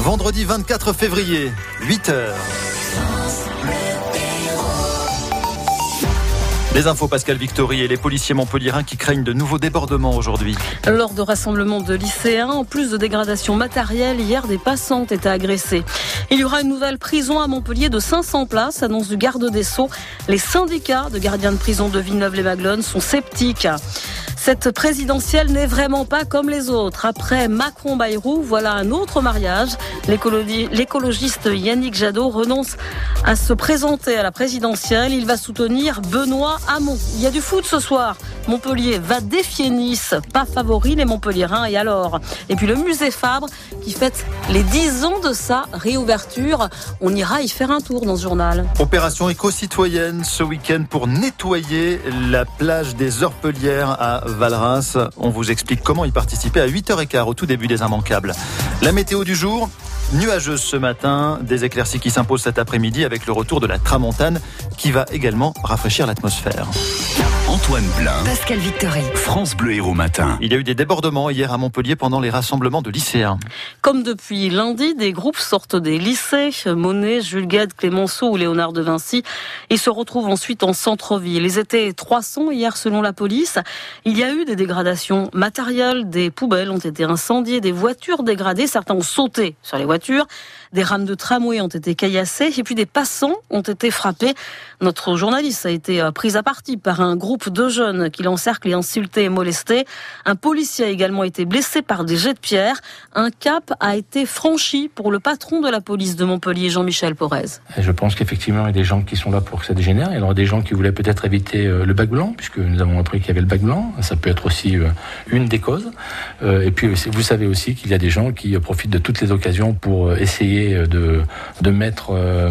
Vendredi 24 février, 8h. Les infos, Pascal Victory et les policiers montpelliérains qui craignent de nouveaux débordements aujourd'hui. Lors de rassemblements de lycéens, en plus de dégradations matérielles, hier des passants ont été agressés. Il y aura une nouvelle prison à Montpellier de 500 places, annonce du garde des Sceaux. Les syndicats de gardiens de prison de Villeneuve-les-Maglones sont sceptiques. Cette présidentielle n'est vraiment pas comme les autres. Après Macron-Bayrou, voilà un autre mariage. L'écologiste Yannick Jadot renonce à se présenter à la présidentielle. Il va soutenir Benoît Hamon. Il y a du foot ce soir. Montpellier va défier Nice. Pas favori les Montpelliérains, et alors ? Et puis le musée Fabre qui fête les 10 ans de sa réouverture. On ira y faire un tour dans ce journal. Opération éco-citoyenne ce week-end pour nettoyer la plage des Orpelières à Valreims. On vous explique comment y participer à 8h15 au tout début des Immanquables. La météo du jour, nuageuse ce matin, des éclaircies qui s'imposent cet après-midi avec le retour de la tramontane qui va également rafraîchir l'atmosphère. Antoine Blin, Pascal Victory, France Bleu Héros Matin. Il y a eu des débordements hier à Montpellier pendant les rassemblements de lycéens. Comme depuis lundi, des groupes sortent des lycées, Monet, Jules Guesde, Clémenceau ou Léonard de Vinci, et se retrouvent ensuite en centre-ville. Ils étaient 300 hier selon la police. Il y a eu des dégradations matérielles, des poubelles ont été incendiées, des voitures dégradées, certains ont sauté sur les voitures, des rames de tramway ont été caillassées, et puis des passants ont été frappés. Notre journaliste a été pris à partie par un groupe de jeunes qui l'encerclent et insultés et molestés. Un policier a également été blessé par des jets de pierre. Un cap a été franchi pour le patron de la police de Montpellier, Jean-Michel Porez. Je pense qu'effectivement, il y a des gens qui sont là pour que ça dégénère. Il y aura des gens qui voulaient peut-être éviter le bac blanc, puisque nous avons appris qu'il y avait le bac blanc. Ça peut être aussi une des causes. Et puis, vous savez aussi qu'il y a des gens qui profitent de toutes les occasions pour essayer de mettre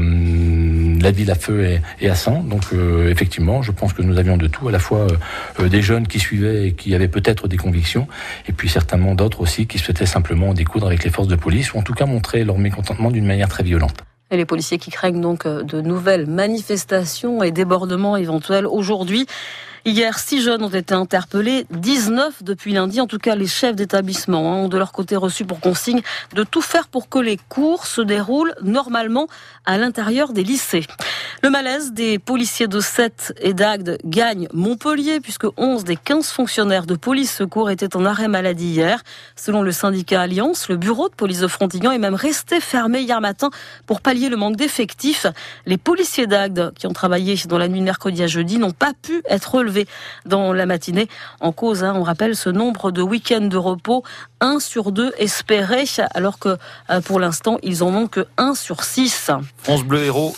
la ville à feu et à sang. Donc, effectivement, je pense que nous avions de tout, à la fois des jeunes qui suivaient et qui avaient peut-être des convictions, et puis certainement d'autres aussi qui souhaitaient simplement découdre avec les forces de police, ou en tout cas montrer leur mécontentement d'une manière très violente. Et les policiers qui craignent donc de nouvelles manifestations et débordements éventuels aujourd'hui. Hier, 6 jeunes ont été interpellés, 19 depuis lundi. En tout cas, les chefs d'établissement ont de leur côté reçu pour consigne de tout faire pour que les cours se déroulent normalement à l'intérieur des lycées. Le malaise des policiers de Sète et d'Agde gagne Montpellier, puisque 11 des 15 fonctionnaires de police secours étaient en arrêt maladie hier. Selon le syndicat Alliance, le bureau de police de Frontignan est même resté fermé hier matin pour pallier le manque d'effectifs. Les policiers d'Agde, qui ont travaillé dans la nuit de mercredi à jeudi, n'ont pas pu être relevés dans la matinée. En cause, on rappelle ce nombre de week-ends de repos, 1 sur 2 espérés, alors que pour l'instant, ils en ont que 1 sur 6. France Bleu Héros,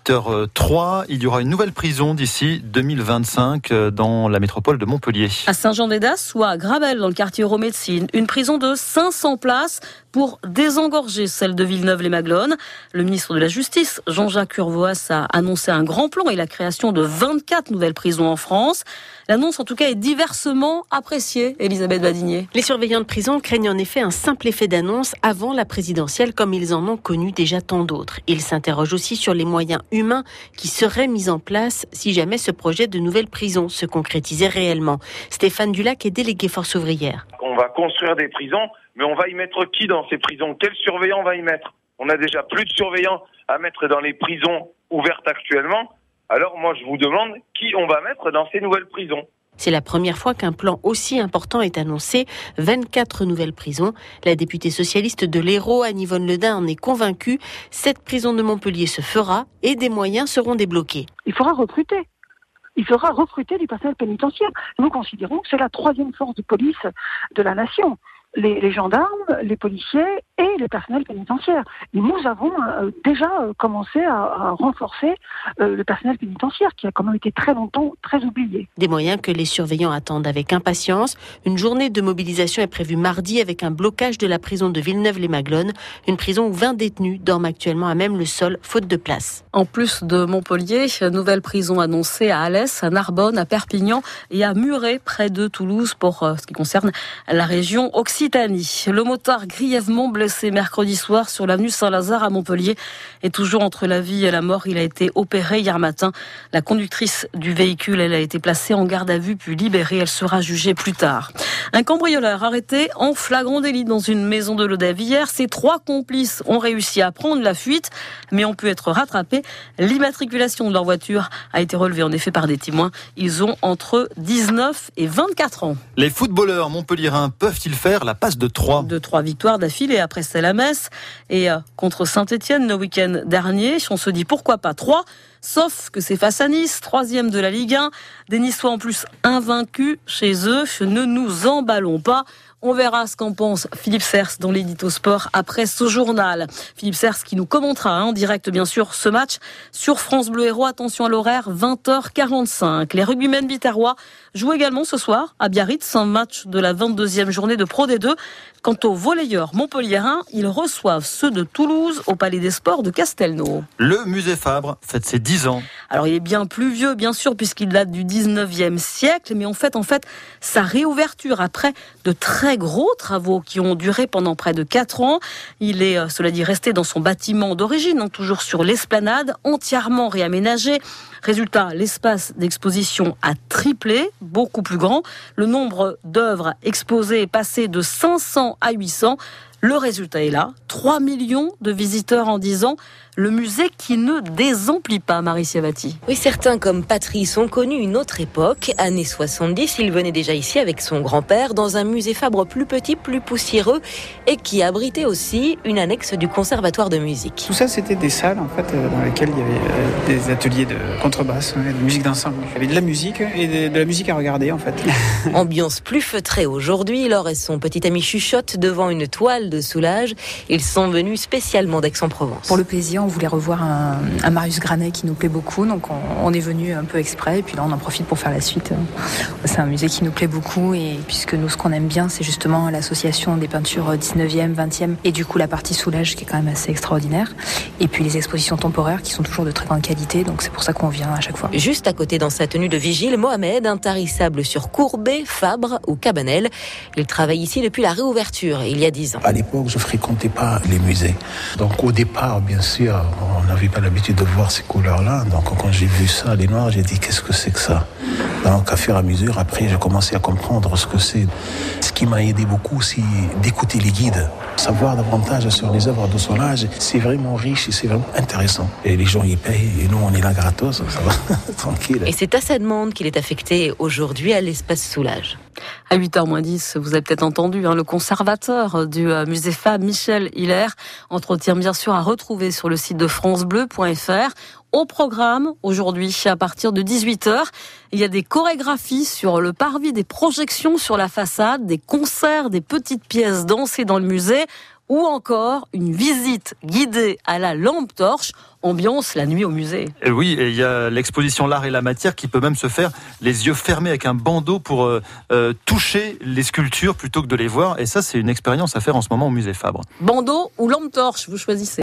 8h03. Il y aura une nouvelle prison d'ici 2025 dans la métropole de Montpellier. À Saint-Jean-des-Daces ou à Gravel, dans le quartier Euromédecine. Une prison de 500 places pour désengorger celle de Villeneuve-les-Maglones. Le ministre de la Justice, Jean-Jacques Urvoas, a annoncé un grand plan et la création de 24 nouvelles prisons en France. L'annonce, en tout cas, est diversement appréciée, Elisabeth Badinier. Les surveillants de prison craignent en effet un simple effet d'annonce avant la présidentielle, comme ils en ont connu déjà tant d'autres. Ils s'interrogent aussi sur les moyens humains qui seraient mis en place si jamais ce projet de nouvelle prison se concrétisait réellement. Stéphane Dulac est délégué Force ouvrière. On va construire des prisons, mais on va y mettre qui dans ces prisons ? Quels surveillants on va y mettre ? On a déjà plus de surveillants à mettre dans les prisons ouvertes actuellement. Alors moi je vous demande qui on va mettre dans ces nouvelles prisons. C'est la première fois qu'un plan aussi important est annoncé, 24 nouvelles prisons. La députée socialiste de l'Hérault, Anne-Yvonne Ledin, en est convaincue. Cette prison de Montpellier se fera et des moyens seront débloqués. Il faudra recruter. Il faudra recruter du personnel pénitentiaire. Nous considérons que c'est la 3e force de police de la nation. Les gendarmes, les policiers et les personnels pénitentiaires. Et nous avons déjà commencé à renforcer le personnel pénitentiaire qui a quand même été très longtemps très oublié. Des moyens que les surveillants attendent avec impatience. Une journée de mobilisation est prévue mardi avec un blocage de la prison de Villeneuve-les-Maglones, une prison où 20 détenus dorment actuellement à même le sol, faute de place. En plus de Montpellier, nouvelle prison annoncée à Alès, à Narbonne, à Perpignan et à Muret, près de Toulouse, pour ce qui concerne la région Occitanie. Le motard grièvement blessé c'est mercredi soir sur l'avenue Saint-Lazare à Montpellier. Et toujours entre la vie et la mort, il a été opéré hier matin. La conductrice du véhicule, elle a été placée en garde à vue puis libérée. Elle sera jugée plus tard. Un cambrioleur arrêté en flagrant délit dans une maison de Lodève hier. Ses 3 complices ont réussi à prendre la fuite, mais ont pu être rattrapés. L'immatriculation de leur voiture a été relevée en effet par des témoins. Ils ont entre 19 et 24 ans. Les footballeurs montpelliérains peuvent-ils faire la passe de 3 ? 3 victoires d'affilée après celle à Metz et contre Saint-Etienne le week-end dernier. On se dit pourquoi pas 3, sauf que c'est face à Nice, 3e de la Ligue 1. Des Niçois en plus invaincus chez eux. Ne nous emballons pas. On verra ce qu'en pense Philippe Sers dans l'édito sport après ce journal. Philippe Sers qui nous commentera en direct bien sûr ce match sur France Bleu Héros. Attention à l'horaire, 20h45. Les rugbymen biterrois jouent également ce soir à Biarritz, un match de la 22e journée de Pro D2. Quant aux volleyeurs montpelliérains, ils reçoivent ceux de Toulouse au Palais des Sports de Castelnau. Le musée Fabre fête ses 10 ans. Alors il est bien plus vieux bien sûr puisqu'il date du 19e siècle, mais en fait sa réouverture après de très gros travaux qui ont duré pendant près de 4 ans. Il est, cela dit, resté dans son bâtiment d'origine, toujours sur l'esplanade, entièrement réaménagé. Résultat, l'espace d'exposition a triplé, beaucoup plus grand. Le nombre d'œuvres exposées est passé de 500 à 800. Le résultat est là, 3 millions de visiteurs en 10 ans. Le musée qui ne désemplit pas, Marie Siavati. Oui, certains comme Patrice ont connu une autre époque. Années 70, il venait déjà ici avec son grand-père dans un musée Fabre plus petit, plus poussiéreux et qui abritait aussi une annexe du conservatoire de musique. Tout ça, c'était des salles en fait, dans lesquelles il y avait des ateliers de contrebasse, de musique d'ensemble. Il y avait de la musique et de la musique à regarder en fait. Ambiance plus feutrée aujourd'hui. Laure et son petit ami chuchotent devant une toile de Soulages. Ils sont venus spécialement d'Aix-en-Provence. Pour le plaisir, on voulait revoir un Marius Granet qui nous plaît beaucoup, donc on est venu un peu exprès et puis là on en profite pour faire la suite. C'est un musée qui nous plaît beaucoup et puisque nous ce qu'on aime bien c'est justement l'association des peintures 19e, 20e et du coup la partie Soulages qui est quand même assez extraordinaire et puis les expositions temporaires qui sont toujours de très grande qualité, donc c'est pour ça qu'on vient à chaque fois. Juste à côté dans sa tenue de vigile, Mohamed, intarissable sur Courbet, Fabre ou Cabanel. Il travaille ici depuis la réouverture il y a 10 ans. À l'époque, je fréquentais pas les musées. Donc au départ, bien sûr, on n'avait pas l'habitude de voir ces couleurs-là. Donc quand j'ai vu ça, les noirs, j'ai dit qu'est-ce que c'est que ça ? Donc à fur et à mesure, après, j'ai commencé à comprendre ce que c'est. Ce qui m'a aidé beaucoup, c'est d'écouter les guides. Savoir davantage sur les œuvres de Soulages, c'est vraiment riche et c'est vraiment intéressant. Et les gens y payent et nous, on est là gratos, ça va, tranquille. Et c'est à sa demande qu'il est affecté aujourd'hui à l'espace Soulages. À 8h-10, vous avez peut-être entendu le conservateur du musée Fabre, Michel Hiller, entretien bien sûr à retrouver sur le site de francebleu.fr. Au programme, aujourd'hui, à partir de 18h, il y a des chorégraphies sur le parvis, des projections sur la façade, des concerts, des petites pièces dansées dans le musée, ou encore une visite guidée à la lampe torche, ambiance la nuit au musée. Et oui, et il y a l'exposition L'art et la matière qui peut même se faire les yeux fermés avec un bandeau pour toucher les sculptures plutôt que de les voir. Et ça, c'est une expérience à faire en ce moment au musée Fabre. Bandeau ou lampe torche, vous choisissez.